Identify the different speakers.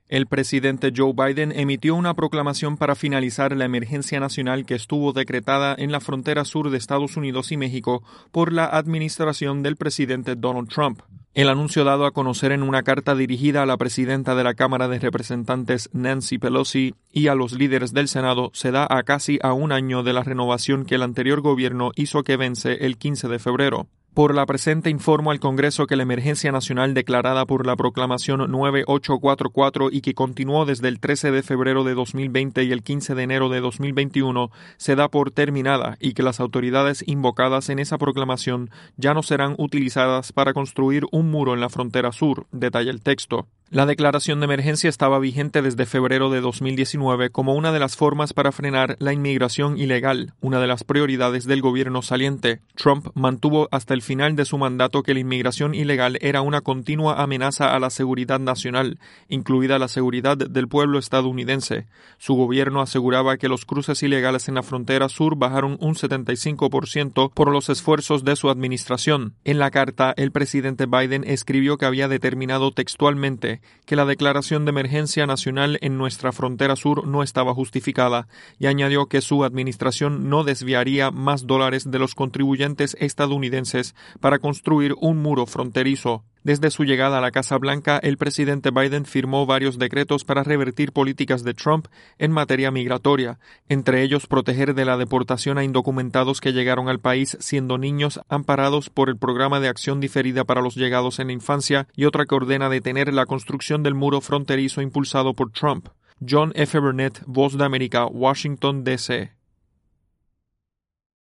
Speaker 1: El presidente Joe Biden emitió una proclamación para finalizar la emergencia nacional que estuvo decretada en la frontera sur de Estados Unidos y México por la administración del presidente Donald Trump. El anuncio dado a conocer en una carta dirigida a la presidenta de la Cámara de Representantes Nancy Pelosi y a los líderes del Senado se da a casi a un año de la renovación que el anterior gobierno hizo que vence el 15 de febrero. Por la presente informo al Congreso que la emergencia nacional declarada por la Proclamación 9844 y que continuó desde el 13 de febrero de 2020 y el 15 de enero de 2021 se da por terminada y que las autoridades invocadas en esa proclamación ya no serán utilizadas para construir un muro en la frontera sur, detalla el texto. La declaración de emergencia estaba vigente desde febrero de 2019 como una de las formas para frenar la inmigración ilegal, una de las prioridades del gobierno saliente. Trump mantuvo hasta el final de su mandato que la inmigración ilegal era una continua amenaza a la seguridad nacional, incluida la seguridad del pueblo estadounidense. Su gobierno aseguraba que los cruces ilegales en la frontera sur bajaron un 75% por los esfuerzos de su administración. En la carta, el presidente Biden escribió que había determinado textualmente que la declaración de emergencia nacional en nuestra frontera sur no estaba justificada y añadió que su administración no desviaría más dólares de los contribuyentes estadounidenses para construir un muro fronterizo. Desde su llegada a la Casa Blanca, el presidente Biden firmó varios decretos para revertir políticas de Trump en materia migratoria, entre ellos proteger de la deportación a indocumentados que llegaron al país siendo niños amparados por el Programa de Acción Diferida para los Llegados en la Infancia y otra que ordena detener la construcción del muro fronterizo impulsado por Trump. John F. Burnett, Voz de América, Washington, D.C.